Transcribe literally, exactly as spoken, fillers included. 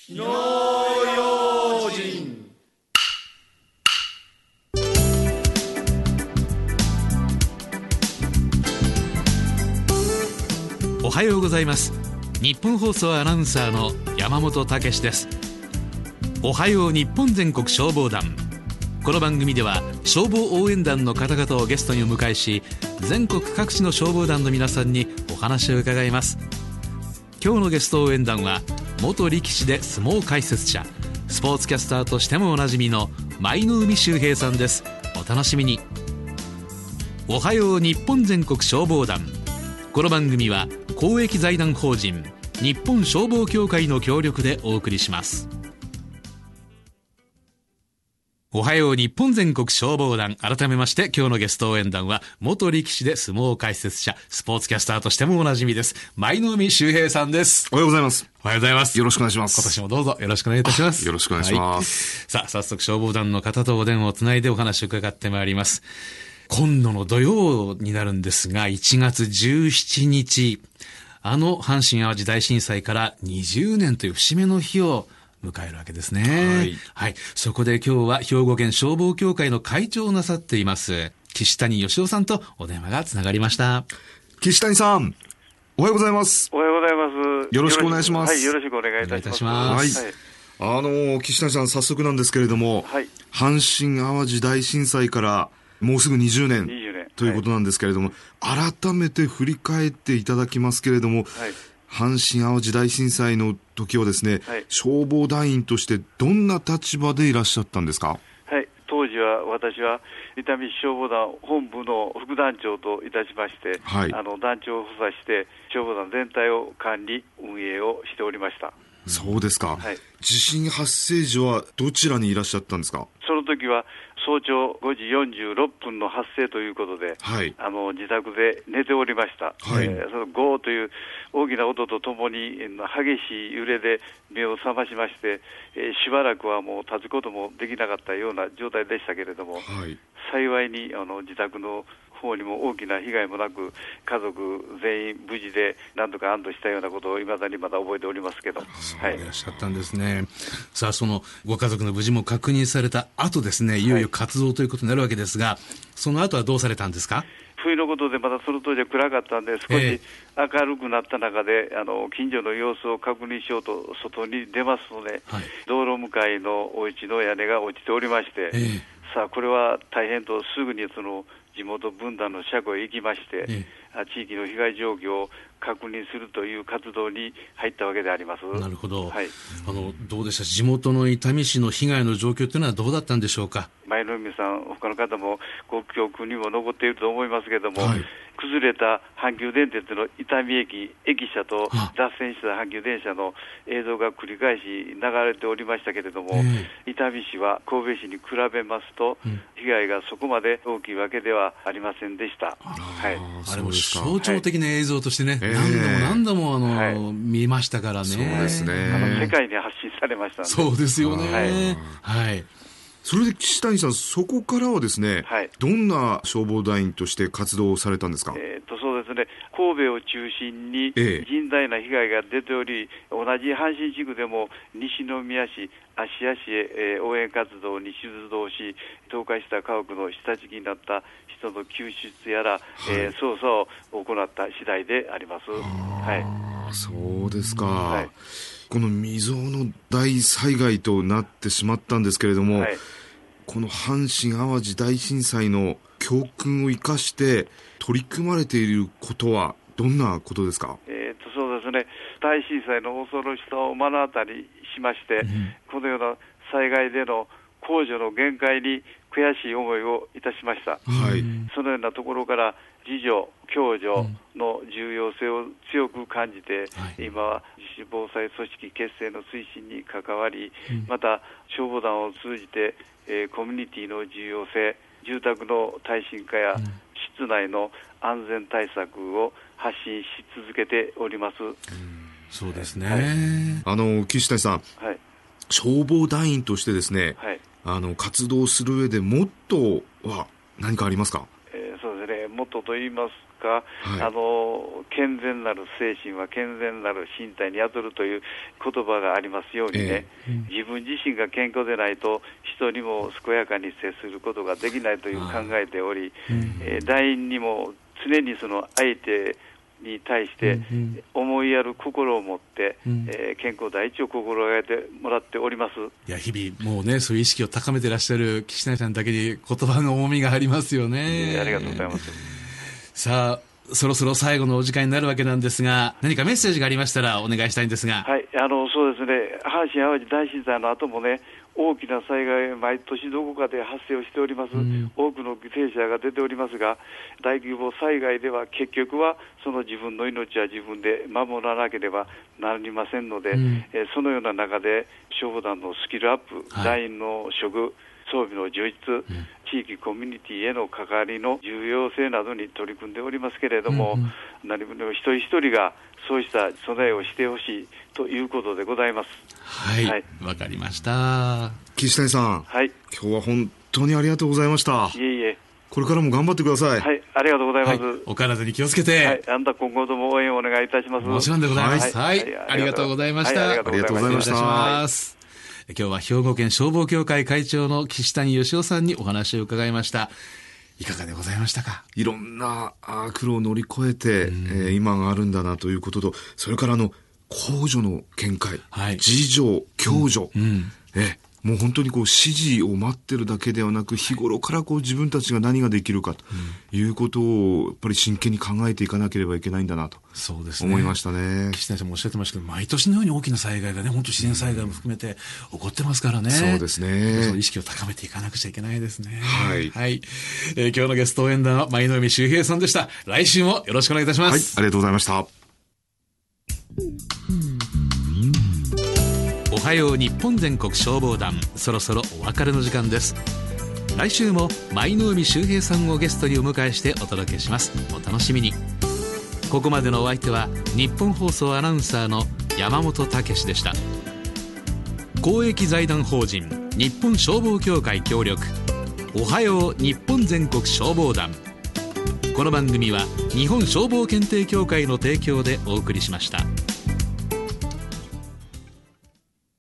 火の用心。 おはようございます。日本放送アナウンサーの山本武史です。おはよう日本全国消防団。この番組では消防応援団の方々をゲストにお迎えし、全国各地の消防団の皆さんにお話を伺います。今日のゲスト応援団は元力士で相撲解説者、スポーツキャスターとしてもおなじみの舞の海秀平さんです。お楽しみに。おはよう日本全国消防団。この番組は公益財団法人日本消防協会の協力でお送りします。おはよう日本全国消防団。改めまして今日のゲスト応援団は元力士で相撲解説者、スポーツキャスターとしてもおなじみです、舞の海秀平さんです。 おはようございます。 おはようございます。 よろしくお願いします。 今年もどうぞよろしくお願いいたします。 よろしくお願いします、 はい、さあ早速消防団の方とお電話をつないでお話を伺ってまいります。今度の土曜になるんですが、いちがつじゅうしちにち、あの阪神淡路大震災からにじゅうねんという節目の日を迎えるわけですね。はい、はい。そこで今日は兵庫県消防協会の会長をなさっています岸谷義夫さんとお電話がつながりました。 岸谷さん、おはようございます。 おはようございます。 よろしくお願いします。 はい、よろしくお願いいたします。 はい。あの岸谷さん、早速なんですけれども、はい、阪神淡路大震災からもうすぐにじゅうねんということなんですけれども、はい、改めて振り返っていただきますけれども、はい、阪神淡路大震災の時はですね、はい、消防団員としてどんな立場でいらっしゃったんですか？ はい、当時は私は伊丹市消防団本部の副団長といたしまして、はい、あの団長を補佐して消防団全体を管理運営をしておりました。 そうですか、 はい、 地震発生時はどちらにいらっしゃったんですか？ その時は早朝ごじよんじゅうろっぷんの発生ということで、はい、あの自宅で寝ておりました、はい、えー、そのゴーという大きな音とともに激しい揺れで目を覚ましまして、えー、しばらくはもう立つこともできなかったような状態でしたけれども、はい、幸いにあの自宅の方にも大きな被害もなく、家族全員無事でなんとか安堵したようなことをいまだにまだ覚えておりますけど。 そういらっしゃったんですね、はい、さあそのご家族の無事も確認された後ですね、いよいよ活動ということになるわけですが、はい、その後はどうされたんですか？ 冬のことでまだその当時は暗かったんで、少し明るくなった中で、えー、あの近所の様子を確認しようと外に出ますので、はい、道路向かいのお家の屋根が落ちておりまして、えー、さあこれは大変とすぐにその地元分団の車庫へ行きまして、ええ、地域の被害状況を確認するという活動に入ったわけであります。 なるほど、はい、あのどうでした、地元の伊丹市の被害の状況というのはどうだったんでしょうか？ 舞の海さん、他の方もご記憶にも残っていると思いますけれども、はい、崩れた阪急電鉄の伊丹駅駅舎と脱線した阪急電車の映像が繰り返し流れておりましたけれども、えー、伊丹市は神戸市に比べますと、うん、被害がそこまで大きいわけではありませんでした。 あ、はい、あれも象徴的な映像としてね、はい、何度も何度もあの、はい、見ましたからね。 そうですね、 あの世界に発信されましたので。 そうですよね、はい、はい。 それで岸谷さん、そこからはですね、はい、どんな消防団員として活動をされたんですか？ えー、とそうですね、神戸を中心に甚大な被害が出ており、ええ、同じ阪神地区でも西宮市、芦屋市へ、えー、応援活動に出動し、倒壊した家屋の下敷きになった人の救出やら、はい、えー、捜査を行った次第であります。 はい、そうですか、はい、この未曾有の大災害となってしまったんですけれども、はい、この阪神淡路大震災の教訓を生かして取り組まれていることはどんなことですか？ えー、とそうですね、大震災の恐ろしさを目の当たりしまして、うん、このような災害での公助の限界に悔しい思いをいたしました。はい、そのようなところから自助共助の重要性を強く感じて、うん、今は自主防災組織結成の推進に関わり、うん、また消防団を通じて、えー、コミュニティの重要性、住宅の耐震化や、うん、室内の安全対策を発信し続けております。うん、 そうですね、 はい、あの岸谷さん、はい、消防団員としてですね、はい、あの活動する上でモットーは何かありますか？ えー、そうですね、モットーと言いますか、はい、あの健全なる精神は健全なる身体に宿るという言葉がありますようにね、えー、自分自身が健康でないと人にも健やかに接することができないという考えており、えー、団員にも常にその相手に対して思いやる心を持って、うんえー、健康第一を心がけてもらっております。 いや日々もうねそういう意識を高めていらっしゃる岸谷さんだけに言葉の重みがありますよね、 えー、ありがとうございます。 さあそろそろ最後のお時間になるわけなんですが、何かメッセージがありましたらお願いしたいんですが。 はい、あのそうですね、阪神・淡路大震災の後もね、大きな災害毎年どこかで発生をしております、うん、多くの犠牲者が出ておりますが、大規模災害では結局はその自分の命は自分で守らなければなりませんので、うん、えそのような中で消防団のスキルアップ、はい、団員の処遇、装備の充実、うん、地域コミュニティへの関わりの重要性などに取り組んでおりますけれども、うんうん、何分一人一人がそうした備えをしてほしいということでございます。 はい、わ、はい、かりました。 岸谷さん、 はい、 今日は本当にありがとうございました。 いえいえ、 これからも頑張ってください。 はい、ありがとうございます。 はい、お体に気をつけて、 はい、あんた今後とも応援をお願いいたします。 もちろんでございます。はい、はい、ありがとうございました。はい、 ありがとうございました。 はい、今日は兵庫県消防協会会長の岸谷義雄さんにお話を伺いました。いかがでございましたか。 いろんな苦労を乗り越えて、うんえー、今があるんだなということと、それからあの公助の見解、はい、自助共助、うんうん、えもう本当にこう指示を待ってるだけではなく、日頃からこう自分たちが何ができるかということをやっぱり真剣に考えていかなければいけないんだなと思いましたね。 岸谷さんもおっしゃってましたけど、毎年のように大きな災害がね、本当自然災害も含めて起こってますからね。 そうですね。 その意識を高めていかなくちゃいけないですね。はい。はい。えー、今日のゲスト応援団は舞の海秀平さんでした。来週もよろしくお願いいたします。 はい、ありがとうございました。 おはよう日本全国消防団、そろそろお別れの時間です。来週も舞の海秀平さんをゲストにお迎えしてお届けします。お楽しみに。ここまでのお相手は日本放送アナウンサーの山本武史でした。公益財団法人日本消防協会協力、おはよう日本全国消防団。この番組は日本消防検定協会の提供でお送りしました。